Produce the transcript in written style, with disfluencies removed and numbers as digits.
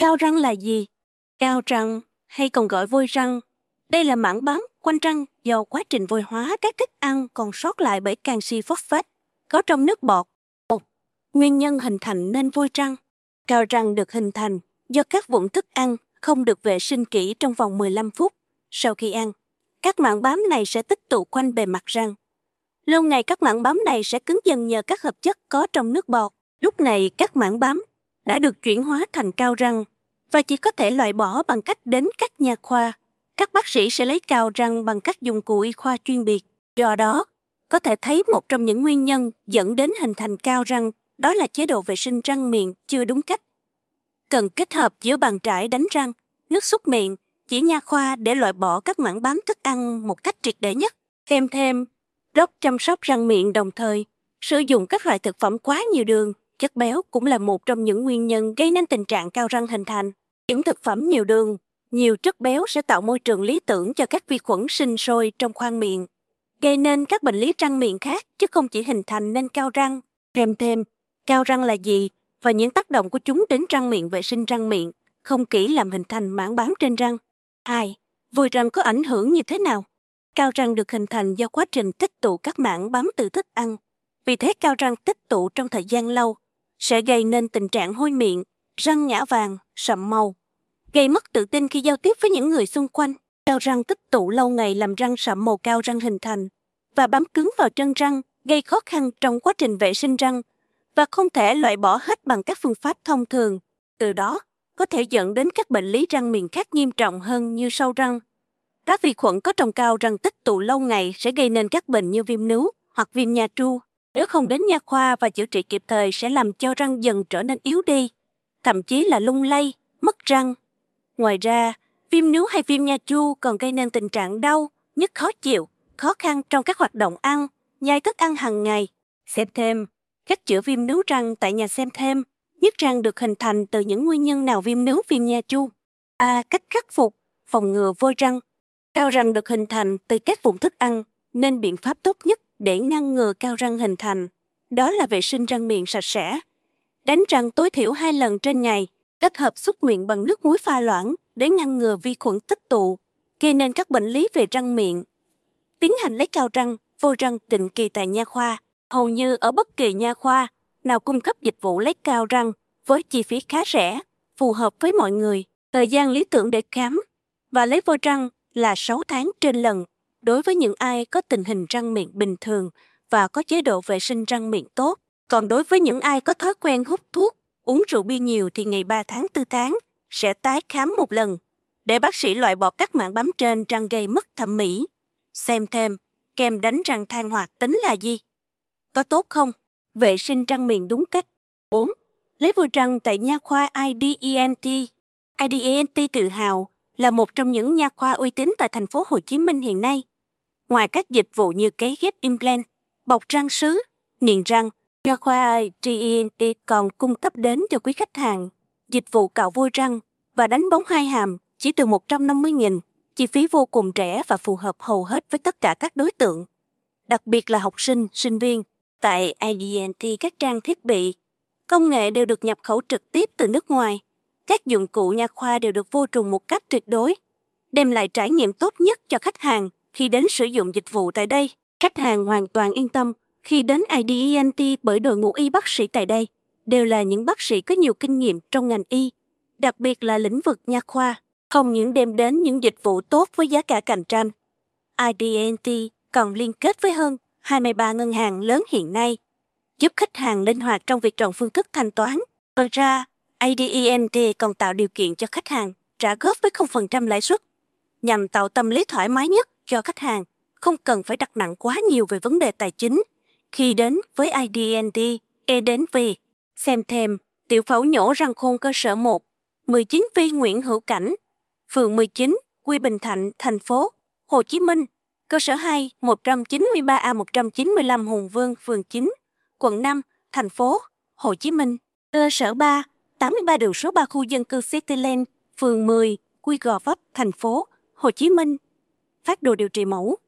Cao răng là gì? Cao răng, hay còn gọi vôi răng, đây là mảng bám quanh răng do quá trình vôi hóa các thức ăn còn sót lại bởi canxi phosphate có trong nước bọt. Nguyên nhân hình thành nên vôi răng. Cao răng được hình thành do các vụn thức ăn không được vệ sinh kỹ trong vòng 15 phút sau khi ăn. Các mảng bám này sẽ tích tụ quanh bề mặt răng. Lâu ngày các mảng bám này sẽ cứng dần nhờ các hợp chất có trong nước bọt. Lúc này các mảng bám đã được chuyển hóa thành cao răng và chỉ có thể loại bỏ bằng cách đến các nha khoa. Các bác sĩ sẽ lấy cao răng bằng các dụng cụ y khoa chuyên biệt. Do đó, có thể thấy một trong những nguyên nhân dẫn đến hình thành cao răng đó là chế độ vệ sinh răng miệng chưa đúng cách. Cần kết hợp giữa bàn chải đánh răng, nước súc miệng, chỉ nha khoa để loại bỏ các mảng bám thức ăn một cách triệt để nhất. Thêm, đốc chăm sóc răng miệng đồng thời, sử dụng các loại thực phẩm quá nhiều đường, chất béo cũng là một trong những nguyên nhân gây nên tình trạng cao răng hình thành. Những thực phẩm nhiều đường, nhiều chất béo sẽ tạo môi trường lý tưởng cho các vi khuẩn sinh sôi trong khoang miệng, gây nên các bệnh lý răng miệng khác chứ không chỉ hình thành nên cao răng. Thêm, cao răng là gì và những tác động của chúng đến răng miệng, vệ sinh răng miệng, không kỹ làm hình thành mảng bám trên răng. 2. Vôi răng có ảnh hưởng như thế nào? Cao răng được hình thành do quá trình tích tụ các mảng bám từ thức ăn. Vì thế cao răng tích tụ trong thời gian lâu sẽ gây nên tình trạng hôi miệng, răng nhão vàng, sậm màu, gây mất tự tin khi giao tiếp với những người xung quanh. Cao răng tích tụ lâu ngày làm răng sậm màu cao răng hình thành và bám cứng vào chân răng, gây khó khăn trong quá trình vệ sinh răng và không thể loại bỏ hết bằng các phương pháp thông thường. Từ đó, có thể dẫn đến các bệnh lý răng miệng khác nghiêm trọng hơn như sâu răng. Các vi khuẩn có trong cao răng tích tụ lâu ngày sẽ gây nên các bệnh như viêm nướu hoặc viêm nha tru. Nếu không đến nha khoa và chữa trị kịp thời sẽ làm cho răng dần trở nên yếu đi, thậm chí là lung lay, mất răng. Ngoài ra, viêm nướu hay viêm nha tru còn gây nên tình trạng đau, nhức khó chịu, khó khăn trong các hoạt động ăn, nhai thức ăn hàng ngày. Xem thêm, cách chữa viêm nướu răng tại nhà. Xem thêm, nhức răng được hình thành từ những nguyên nhân nào? Viêm nướu, viêm nha tru. Cách khắc phục, phòng ngừa vôi răng. Cao răng được hình thành từ các vụn thức ăn, nên biện pháp tốt nhất để ngăn ngừa cao răng hình thành đó là vệ sinh răng miệng sạch sẽ. Đánh răng tối thiểu 2 lần trên ngày, kết hợp súc miệng bằng nước muối pha loãng để ngăn ngừa vi khuẩn tích tụ, gây nên các bệnh lý về răng miệng. Tiến hành lấy cao răng, vôi răng định kỳ tại nha khoa. Hầu như ở bất kỳ nha khoa nào cung cấp dịch vụ lấy cao răng với chi phí khá rẻ, phù hợp với mọi người. Thời gian lý tưởng để khám và lấy vôi răng là 6 tháng trên lần đối với những ai có tình hình răng miệng bình thường và có chế độ vệ sinh răng miệng tốt. Còn đối với những ai có thói quen hút thuốc, uống rượu bia nhiều thì ngày 3 tháng 4 tháng sẽ tái khám một lần để bác sĩ loại bỏ các mảng bám trên răng gây mất thẩm mỹ. Xem thêm, kem đánh răng than hoạt tính là gì? Có tốt không? Vệ sinh răng miệng đúng cách. 4. Lấy vôi răng tại nha khoa IDENT. IDENT tự hào là một trong những nha khoa uy tín tại thành phố Hồ Chí Minh hiện nay. Ngoài các dịch vụ như cấy ghép implant, bọc răng sứ, niềng răng, nha khoa IDENT còn cung cấp đến cho quý khách hàng dịch vụ cạo vôi răng và đánh bóng hai hàm chỉ từ 150.000, chi phí vô cùng rẻ và phù hợp hầu hết với tất cả các đối tượng, đặc biệt là học sinh, sinh viên. Tại IDENT, các trang thiết bị, công nghệ đều được nhập khẩu trực tiếp từ nước ngoài. Các dụng cụ nha khoa đều được vô trùng một cách tuyệt đối, đem lại trải nghiệm tốt nhất cho khách hàng khi đến sử dụng dịch vụ tại đây. Khách hàng hoàn toàn yên tâm khi đến IDENT bởi đội ngũ y bác sĩ tại đây đều là những bác sĩ có nhiều kinh nghiệm trong ngành y, đặc biệt là lĩnh vực nha khoa. Không những đem đến những dịch vụ tốt với giá cả cạnh tranh, IDENT còn liên kết với hơn 23 ngân hàng lớn hiện nay, giúp khách hàng linh hoạt trong việc chọn phương thức thanh toán. Ngoài ra, IDENT còn tạo điều kiện cho khách hàng trả góp với 0% lãi suất, nhằm tạo tâm lý thoải mái nhất cho khách hàng, không cần phải đặt nặng quá nhiều về vấn đề tài chính khi đến với IDENT. Đến vì xem thêm, tiểu phẫu nhổ răng khôn cơ sở 1, 19 Vi Nguyễn Hữu Cảnh, phường 19, Quy Bình Thạnh, thành phố Hồ Chí Minh. Cơ sở 2, 193A195 Hùng Vương, phường 9, quận 5, thành phố Hồ Chí Minh. Cơ sở 3, 83 đường số 3 khu dân cư Cityland, phường 10, Quy Gò Vấp, thành phố Hồ Chí Minh. Phác đồ điều trị mẫu.